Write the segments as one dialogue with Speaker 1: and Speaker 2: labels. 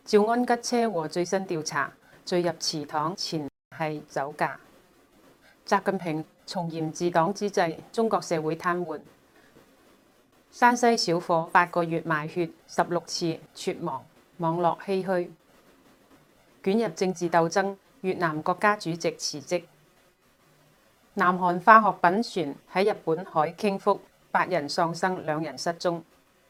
Speaker 1: 趙安吉車禍最新調查，墜入祠堂前係酒駕。習近平從嚴治黨之際，中國社會癱瘓。山西小伙8個月賣血16次猝亡，網絡唏噓。捲入政治鬥爭，越南國家主席辭職。南韓化學品船喺日本海傾覆，8人喪生，2人失蹤。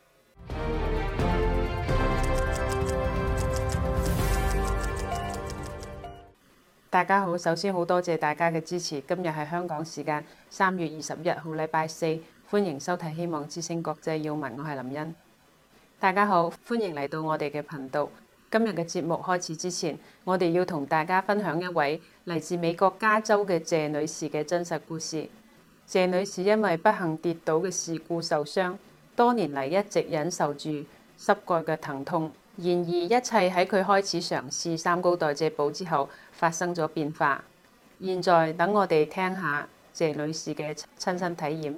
Speaker 1: 大家好，首先好多謝大家嘅支持。今日係香港時間3月21號，禮拜四，歡迎收睇《希望之聲國際要聞》，我係林茵。大家好，歡迎嚟到我哋嘅頻道。今日嘅節目開始之前，我哋要同大家分享一位嚟自美國加州嘅謝女士嘅真實故事。謝女士因為不幸跌倒嘅事故受傷，多年嚟一直忍受住膝蓋嘅疼痛。然而一切喺佢開始嘗試三高代謝補之後發生咗變化。現在等我哋聽下謝女士嘅親身體驗。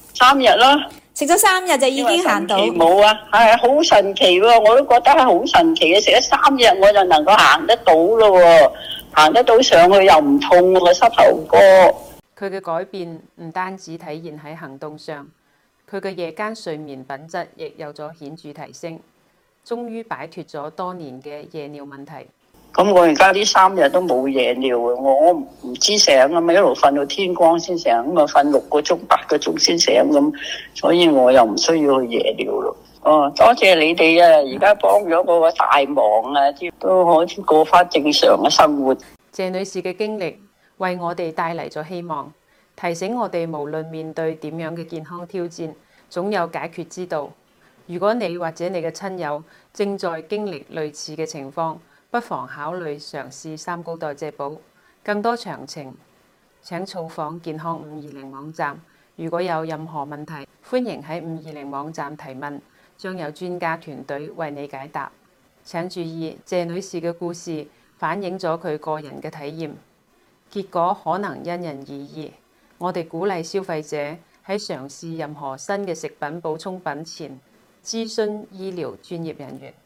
Speaker 2: 3日啦，
Speaker 3: 食咗3日就已經行到。
Speaker 2: 冇啊，係好神奇喎！我都覺得係好神奇嘅。食咗3日我就能夠行得到咯喎，行得到上去又唔痛喎，膝頭哥。
Speaker 1: 佢嘅改變唔單止體現喺行動上，佢嘅夜間睡眠品質亦有咗顯著提升。終於擺脫咗多年嘅夜尿問題。
Speaker 2: 咁我而家呢3日都冇夜尿啊！我唔知醒啊嘛，一路瞓到天光先醒，咁啊瞓6個鐘、8個鐘先醒咁，所以我又唔需要去夜尿咯。哦，多謝你哋啊！而家幫咗我個大忙啊，都可以過翻正常嘅生活。
Speaker 1: 謝女士嘅經歷為我哋帶嚟咗希望，提醒我哋無論面對點樣嘅健康挑戰，總有解決之道。如果你或者你嘅親友正在經歷類似嘅情況，不妨考慮嘗試三高代謝補。更多詳情請造訪健康520網站。如果有任何問題，歡迎喺520網站提問，將有專家團隊為你解答。請注意，謝女士嘅故事反映咗佢個人嘅體驗，結果可能因人而異。我哋鼓勵消費者喺嘗試任何新嘅食品補充品前，諮詢醫療專業人員。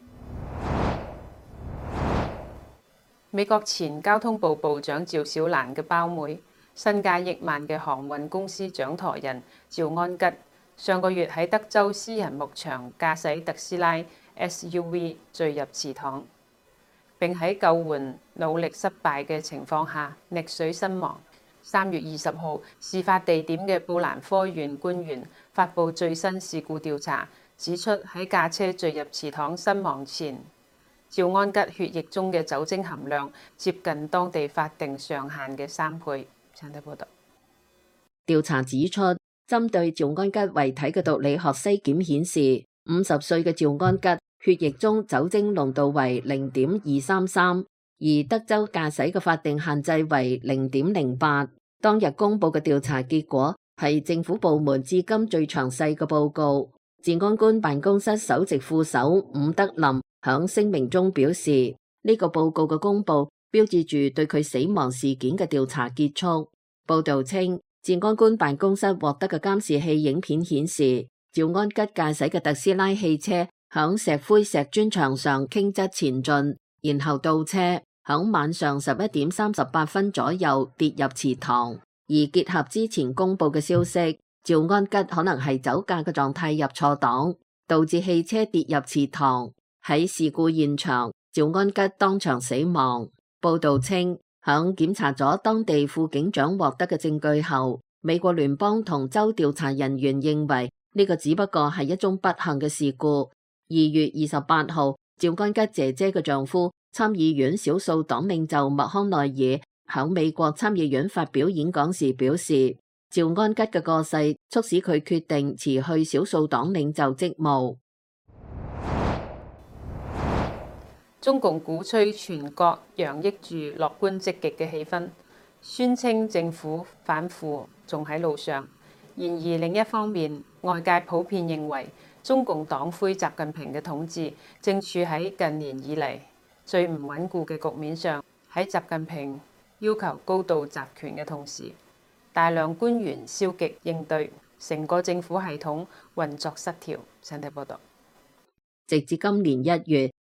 Speaker 1: 美國前交通部部長趙小蘭嘅胞妹，身家億萬嘅航運公司掌舵人趙安吉，上個月喺德州私人牧場駕駛特斯拉 SUV 墜入祠堂，並喺救援努力失敗嘅情況下溺水身亡。3月20號，事發地點嘅布蘭科縣官員發布最新事故調查，指出喺駕車墜入祠堂身亡前，趙安吉血液中嘅酒精含量接近當地法定上限嘅3倍。請睇報道。
Speaker 4: 調查指出，針對趙安吉遺體嘅毒理學篩檢顯示，50歲嘅趙安吉血液中酒精濃度為0.233，而德州駕駛嘅法定限制為0.08。當日公佈嘅調查結果係政府部門至今最詳細嘅報告。治安官辦公室首席副手伍德林響聲明中表示，呢個報告嘅公佈標誌住對佢死亡事件嘅調查結束。報道稱，治安官辦公室獲得嘅監視器影片顯示，趙安吉駕駛嘅特斯拉汽車響石灰石磚牆上傾側前進，然後倒車，響晚上11點38分左右跌入祠堂。而結合之前公佈嘅消息，趙安吉可能係酒駕嘅狀態入錯檔，導致汽車跌入祠堂。喺事故現場，趙安吉當場死亡。報道稱，響檢查咗當地副警長獲得嘅證據後，美國聯邦同州調查人員認為呢個只不過係一宗不幸嘅事故。2月28號，趙安吉姐姐嘅丈夫參議院少數黨領袖麥康奈爾響美國參議院發表演講時表示，趙安吉嘅過世促使佢決定辭去少數黨領袖職務。
Speaker 1: 中共鼓吹全國洋溢住樂觀積極嘅氣氛，宣稱政府反腐仲喺路上。然而另一方面，外界普遍認為中共黨魁習近平嘅統治正處喺近年以嚟最唔穩固嘅局面上。喺習近平要求高度集權嘅同時，大量官員消極應對，成個政府系統運作失調。請睇報道。
Speaker 4: 直至今年1月，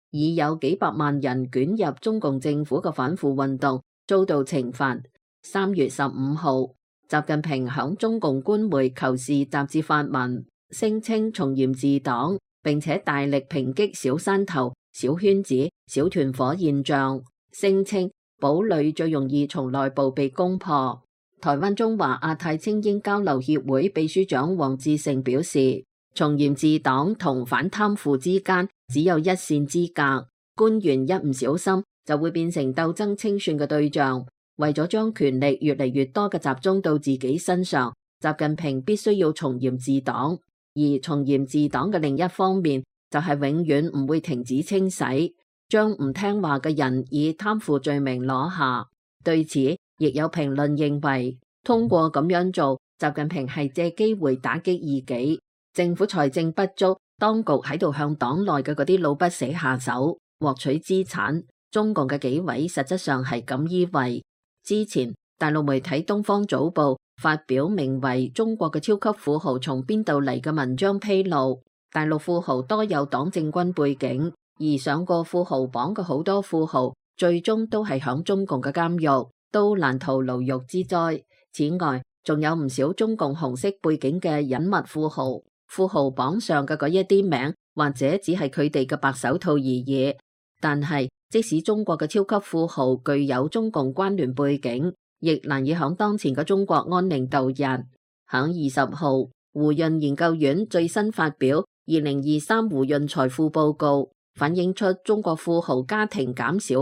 Speaker 4: 已有幾百萬人捲入中共政府嘅反腐運動，遭到懲罰。3月15號，習近平響中共官媒《求是》雜誌發文，聲稱從嚴治黨，並且大力抨擊小山頭、小圈子、小團伙現象，聲稱堡壘最容易從內部被攻破。台灣中華亞太青英交流協會秘書長黃志成表示，從嚴治黨同反貪腐之間只有一線之隔，官員一唔小心就會變成鬥爭清算嘅對象。為咗將權力越嚟越多嘅集中到自己身上，習近平必須要從嚴治黨。而從嚴治黨嘅另一方面，就係永遠唔會停止清洗，將唔聽話嘅人以貪腐罪名攞下。對此，亦有評論認為，通過咁樣做，習近平係借機會打擊異己。政府財政不足，當局喺度向黨內嘅嗰啲老不死下手，獲取資產。中共嘅紀委實質上係咁以為。之前大陸媒體《東方早報》發表名為《中國嘅超級富豪從邊度嚟》嘅文章，披露大陸富豪多有黨政軍背景，而上過富豪榜嘅好多富豪，最終都係響中共嘅監獄，都難逃牢獄之災。此外，仲有唔少中共紅色背景嘅隱密富豪，富豪榜上嘅嗰一啲名，或者只係佢哋嘅白手套而已。但係即使中國嘅超級富豪具有中共關聯背景，亦難以響當前嘅中國安寧度日。響20號，胡潤研究院最新發表2023胡潤財富報告，反映出中國富豪家庭減少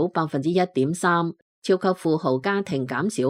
Speaker 4: 1.3%， 超級富豪家庭減少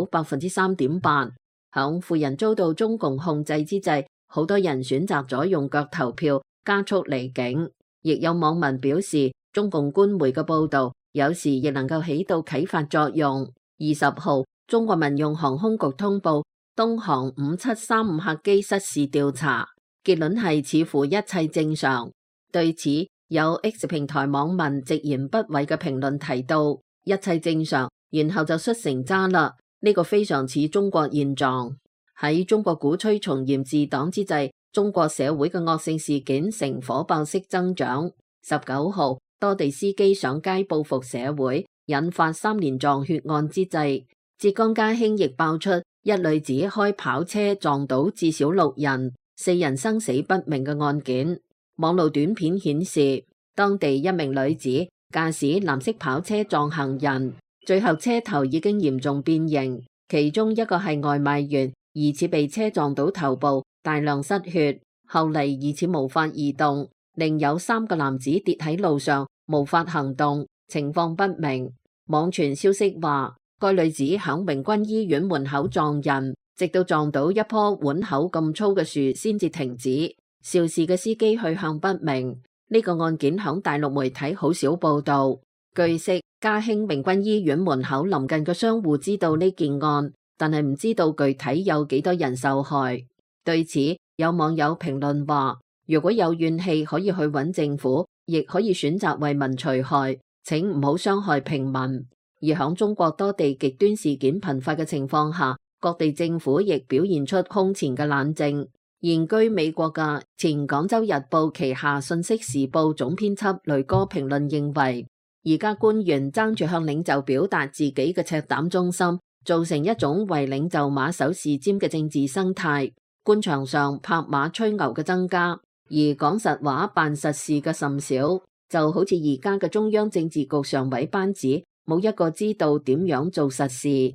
Speaker 4: 3.8%。響富人遭到中共控制之際，好多人選擇咗用腳投票，加速離境。亦有網民表示，中共官媒嘅報道有時亦能夠起到啟發作用。20號，中國民用航空局通報東航5735客機失事調查，結論係似乎一切正常。對此，有 X 平台網民直言不諱嘅評論提到，一切正常，然後就摔成渣啦。呢個非常似中國現狀。喺中國鼓吹從嚴治黨之際，中國社會嘅惡性事件呈火爆式增長。19號，多地司機上街報復社會，引發3連撞血案之際，浙江嘉興亦爆出一女子開跑車撞倒至少6人，4人生死不明嘅案件。網路短片顯示，當地一名女子駕駛藍色跑車撞行人，最後車頭已經嚴重變形，其中一個係外賣員，疑似被車撞到頭部，大量失血，後嚟疑似無法移動。另有3個男子跌喺路上，無法行動，情況不明。網傳消息話，該女子響榮軍醫院門口撞人，直到撞到一棵碗口咁粗嘅樹先至停止。肇事嘅司機去向不明。呢個案件響大陸媒體好少報道。據悉，嘉興榮軍醫院門口臨近嘅商戶知道呢件案，但係唔知道具體有幾多人受害。對此，有網友評論話，如果有怨氣可以去揾政府，亦可以選擇為民除害，請唔好傷害平民。而響中國多地極端事件頻發嘅情況下，各地政府亦表現出空前嘅冷靜。現居美國嘅前廣州日報旗下信息時報總編輯雷哥評論認為，而家官員爭住向領袖表達自己嘅赤膽忠心，造成一種為領袖馬首是瞻嘅政治生態，官場上拍馬吹牛嘅增加，而講實話辦實事嘅甚少，就好似而家嘅中央政治局常委班子，冇一個知道點樣做實事。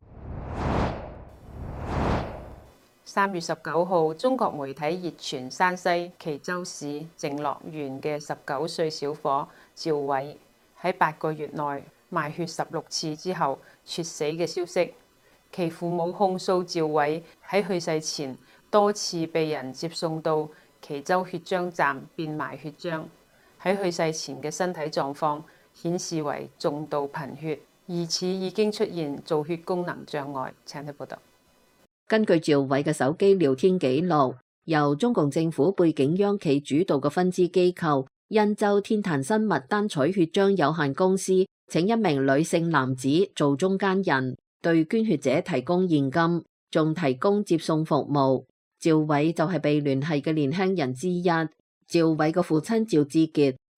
Speaker 1: 3月19號，中國媒體熱傳山西冀州市靜樂縣嘅19歲小伙趙偉喺8個月內賣血16次之後猝死嘅消息。其父母控訴趙偉喺去世前多次被人接送到冀州血漿站變賣血漿，喺去世前嘅身體狀況顯示為重度貧血，疑似已經出現造血功能障礙。請睇報道。
Speaker 4: 根據趙偉嘅手機聊天記錄，由中共政府背景央企主導嘅分支機構恩州天壇生物單採血漿有限公司請一名女性男子做中間人，對捐血者提供現金，仲提供接送服務。趙偉就係被聯繫嘅年輕人之一。趙偉嘅父親趙志傑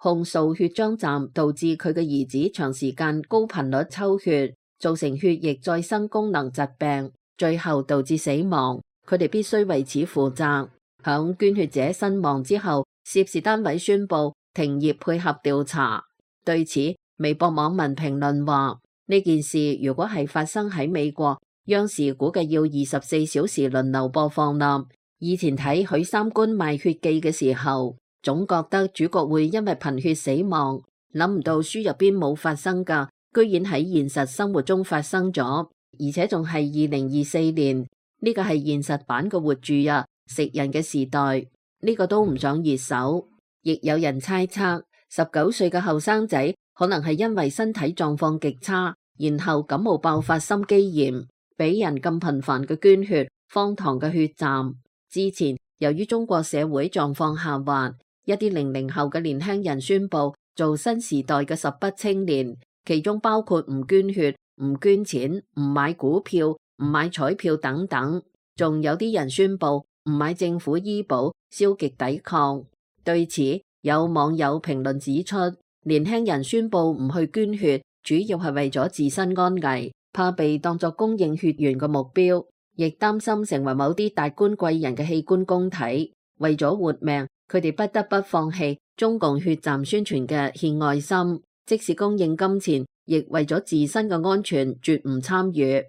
Speaker 4: 控訴血漿站導致佢嘅兒子長時間高頻率抽血，造成血液再生功能疾病，最後導致死亡。佢哋必須為此負責。響捐血者身亡之後，涉事單位宣布停業配合調查。對此，微博網民評論話：呢件事如果係發生喺美國，央視估計要24小時輪流播放啦。以前睇許三觀賣血記嘅時候，總覺得主角會因為貧血死亡，諗唔到書入邊冇發生噶，居然喺現實生活中發生咗，而且仲係2024年，呢個係現實版嘅活住啊，食人嘅時代，呢個都唔想熱搜。亦有人猜測，19歲嘅後生仔可能係因為身體狀況極差，然後感冒爆發心肌炎，俾人咁頻繁嘅捐血，荒唐嘅血站。之前由於中國社會狀況下滑，一啲00後嘅年輕人宣布做新時代嘅十不青年，其中包括唔捐血、唔捐錢、唔買股票、唔買彩票等等，仲有啲人宣布唔買政府醫保，消極抵抗。對此，有網友評論指出，年輕人宣布唔去捐血，主要係為咗自身安危，怕被當作供應血緣嘅目標，亦擔心成為某啲達官貴人嘅器官供體。為咗活命，佢哋不得不放棄中共血站宣傳嘅獻愛心，即使供應金錢，亦為咗自身嘅安全，絕唔參與。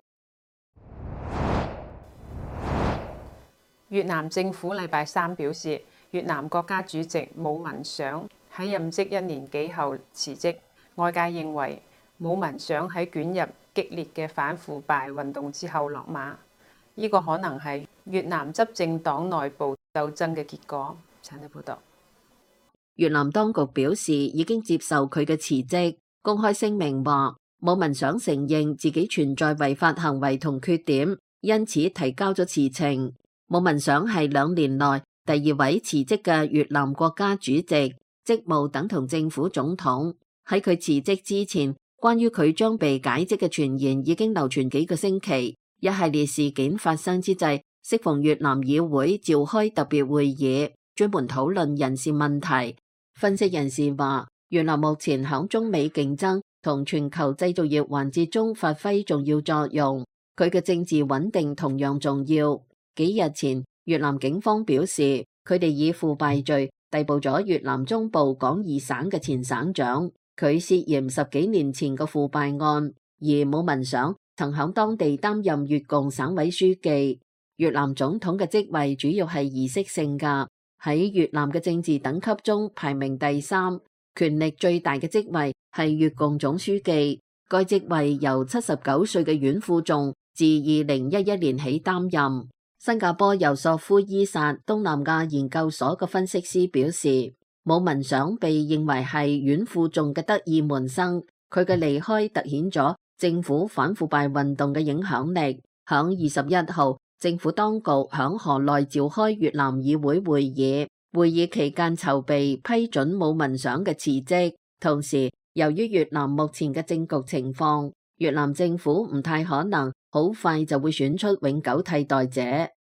Speaker 1: 越南政府禮拜三表示，越南國家主席武文賞喺任職1年幾後辭職。外界認為武文賞喺捲入激烈嘅反腐敗運動之後落馬，呢個可能係越南執政黨內部鬥爭嘅結果。請你報道。
Speaker 4: 越南當局表示已經接受佢嘅辭職，公開聲明話武文賞承認自己存在違法行為同缺點，因此提交咗辭呈。武文賞係2年內第2位辭職嘅越南國家主席，職務等同政府總統。喺佢辭職之前，關於佢將被解職嘅傳言已經流傳幾個星期。一系列事件發生之際，適逢越南議會召開特別會議，專門討論人事問題。分析人士話，越南目前響中美競爭同全球製造業環節中發揮重要作用，佢嘅政治穩定同樣重要。幾日前，越南警方表示，佢哋以腐敗罪逮捕咗越南中部廣義省嘅前省長，佢涉嫌10幾年前嘅腐敗案，而武文賞曾響當地擔任越共省委書記。越南總統嘅職位主要係儀式性㗎，喺越南嘅政治等級中排名第3，權力最大嘅職位係越共總書記。該職位由79歲嘅阮富仲自2011年起擔任。新加坡尤索夫伊薩東南亞研究所嘅分析師表示，武文賞被認為係阮富仲嘅得意門生，佢嘅離開凸顯咗政府反腐敗運動嘅影響力。響21號，政府當局響河內召開越南議會會議，會議期間籌備批准武文賞嘅辭職。同時，由於越南目前嘅政局情況，越南政府唔太可能好快就會選出永久替代者。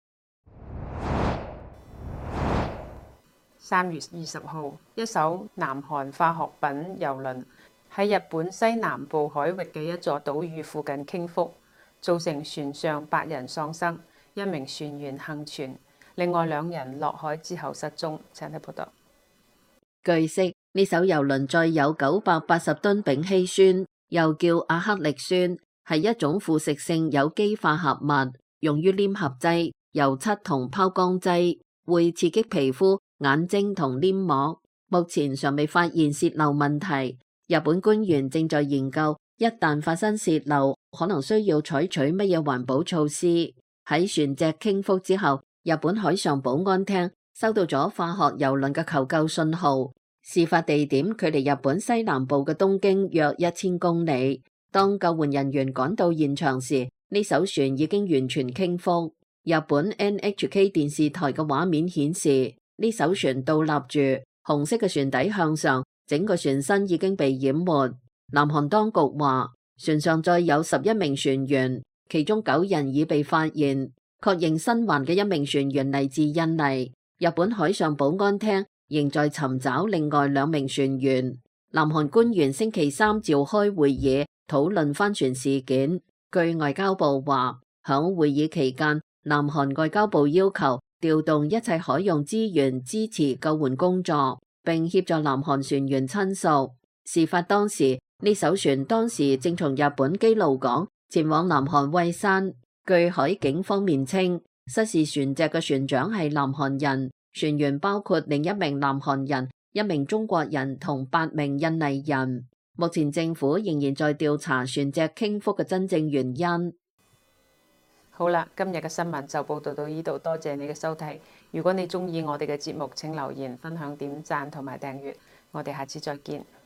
Speaker 1: 3月20號，一艘南韓化學品郵輪喺日本西南部海域嘅一座島嶼附近傾覆，造成船上8人喪生，1名船員幸存，另外2人落海之後失蹤。請睇報道。
Speaker 4: 據悉，呢艘郵輪載有980噸丙烯酸，又叫阿克力酸，係一種腐蝕性有機化合物，用於黏合劑、油漆同拋光劑，會刺激皮膚、眼睛同黏膜。目前尚未發現洩漏問題。日本官員正在研究，一旦發生洩漏，可能需要採取乜嘢環保措施。喺船隻傾覆之後，日本海上保安廳收到咗化學郵輪嘅求救信號。事發地點距離日本西南部嘅東京約1000公里。當救援人員趕到現場時，呢艘船已經完全傾覆。日本 NHK 電視台嘅畫面顯示，呢艘船倒立住，紅色嘅船底向上，整個船身已經被淹沒。南韓當局話，船上載有11名船員，其中9人已被發現，確認生還嘅1名船員嚟自印尼。日本海上保安廳仍在尋找另外2名船員。南韓官員星期3召開會議討論翻船事件。據外交部話，響會議期間，南韓外交部要求調動一切海洋資源支持救援工作，並協助南韓船員親屬。事發當時，呢艘船當時正從日本基路港前往南韓蔚山。據海警方面稱，失事船隻嘅船長係南韓人，船員包括另一名南韓人、1名中國人同8名印尼人。目前政府仍然在調查船隻傾覆嘅真正原因。
Speaker 1: 好啦，今日嘅新聞就報道到呢度，多謝你嘅收睇。如果你鍾意我哋嘅節目，請留言、分享、點讚同埋訂閱。我哋下次再見。